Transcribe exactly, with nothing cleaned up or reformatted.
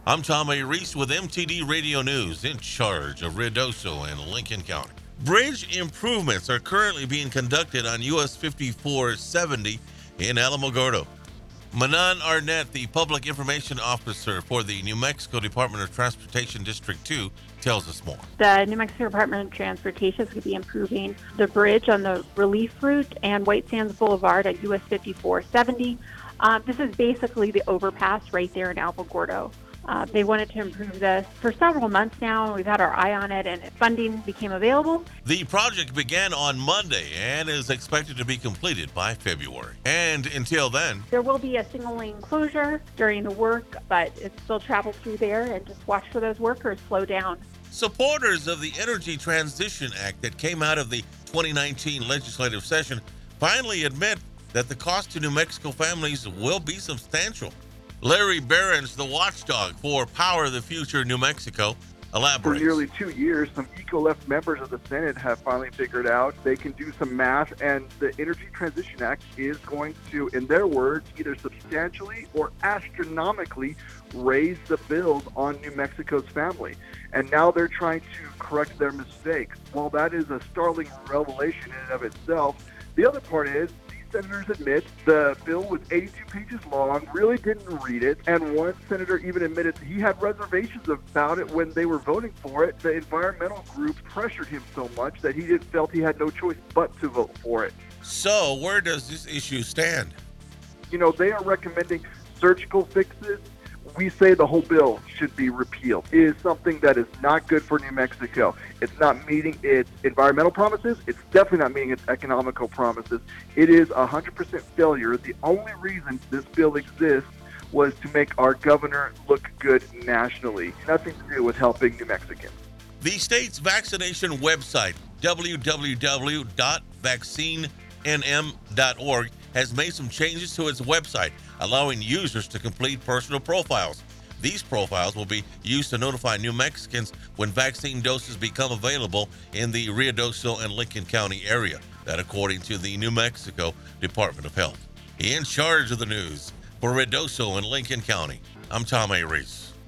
I'm Tom A. Reese with M T D Radio News, in charge of Ruidoso and Lincoln County. Bridge improvements are currently being conducted on U S fifty-four seventy in Alamogordo. Manan Arnett, the Public Information Officer for the New Mexico Department of Transportation District two, tells us more. The New Mexico Department of Transportation is going to be improving the bridge on the Relief Route and White Sands Boulevard at U S fifty-four seventy. Um, this is basically the overpass right there in Alamogordo. Uh, they wanted to improve this for several months now. We've had our eye on it, and funding became available. The project began on Monday and is expected to be completed by February. And until then, there will be a single lane closure during the work, but it still travels through there, and just watch for those workers slow down. Supporters of the Energy Transition Act that came out of the twenty nineteen legislative session finally admit that the cost to New Mexico families will be substantial. Larry Behrens, the watchdog for Power the Future New Mexico, elaborates. For nearly two years, some eco-left members of the Senate have finally figured out they can do some math, and the Energy Transition Act is going to, in their words, either substantially or astronomically raise the bills on New Mexico's family. And now they're trying to correct their mistakes. While that is a startling revelation in and of itself, the other part is senators admit the bill was eighty-two pages long, really didn't read it, and one senator even admitted he had reservations about it when they were voting for it. The environmental group pressured him so much that he just felt he had no choice but to vote for it. So where does this issue stand? You know, they are recommending surgical fixes. We say the whole bill should be repealed. It is something that is not good for New Mexico. It's not meeting its environmental promises. It's definitely not meeting its economical promises. It is a one hundred percent failure. The only reason this bill exists was to make our governor look good nationally. Nothing to do with helping New Mexicans. The state's vaccination website, w w w dot vaccine n m dot org, has made some changes to its website, allowing users to complete personal profiles. These profiles will be used to notify New Mexicans when vaccine doses become available in the Ruidoso and Lincoln County area. That according to the New Mexico Department of Health. In charge of the news for Ruidoso and Lincoln County, I'm Tom A. Reese.